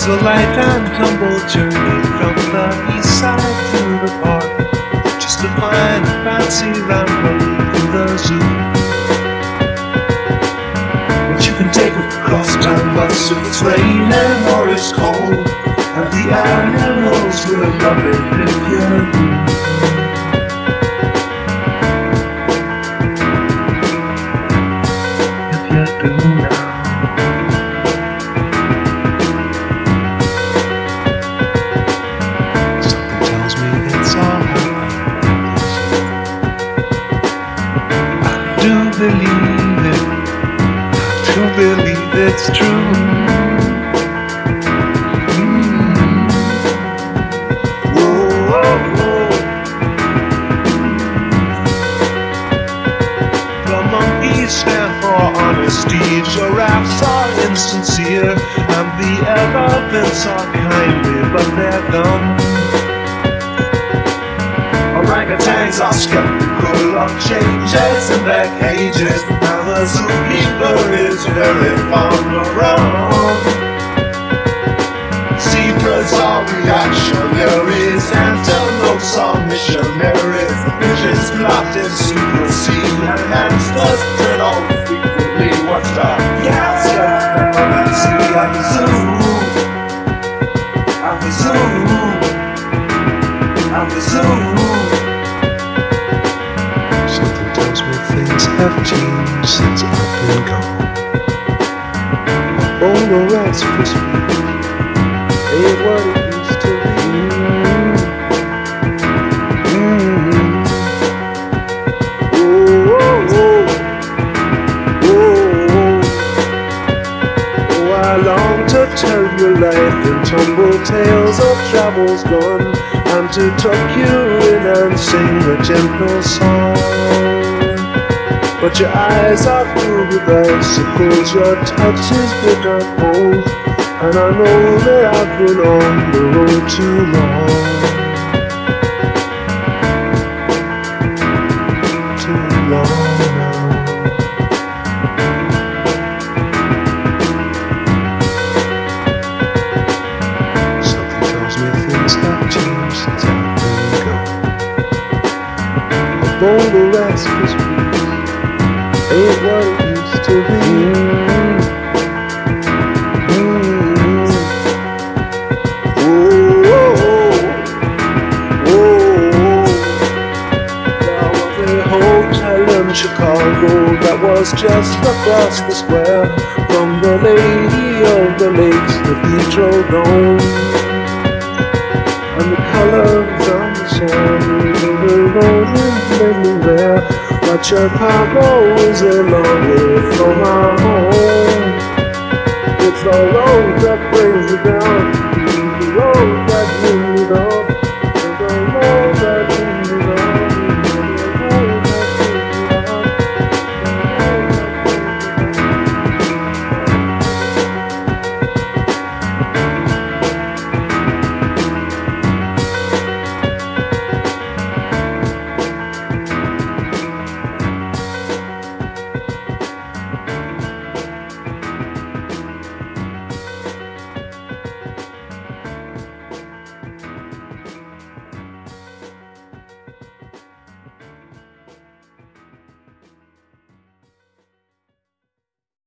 was a light and tumble journey from the east side to the park, just to find a fancy ramble through the zoo. But you can take a cross-town bus if it's raining or it's cold, and the animals will love it if you do. Believe it, to believe it's true. Whoa, whoa, whoa. The monkeys stand for honesty, giraffes are insincere, and the elephants are kindly, but they're dumb. Orangutans are skeptical of changes in their cages. Now the zookeeper is very fond of rum. Zebras are reactionaries, antelopes are missionaries, pigeons locked in secrecy, and hamsters turn on frequently. What's that? Yes, I see at the zoo, at the zoo, at the zoo. Have changed since I've been gone. Oh, the rice Christmas ain't what it used to be. Oh, oh, oh, oh, oh, I long to tell you life in tumble tales of travels gone, and to tuck you in and sing a gentle song. But your eyes are filled with icicles, your touch is bitter cold, and I know that I've been on the road too long. Too long now. Something tells me things have changed since I've been gone. A bowl of rice Krispies ain't what it used to be. Oh, oh, oh, oh. There was a hotel in Chicago that was just across the square from the Lady of the Lakes Cathedral Dome. And the colors on the chandeliers of the roses made me there. But Chicago is a long way from our home. It's the road that brings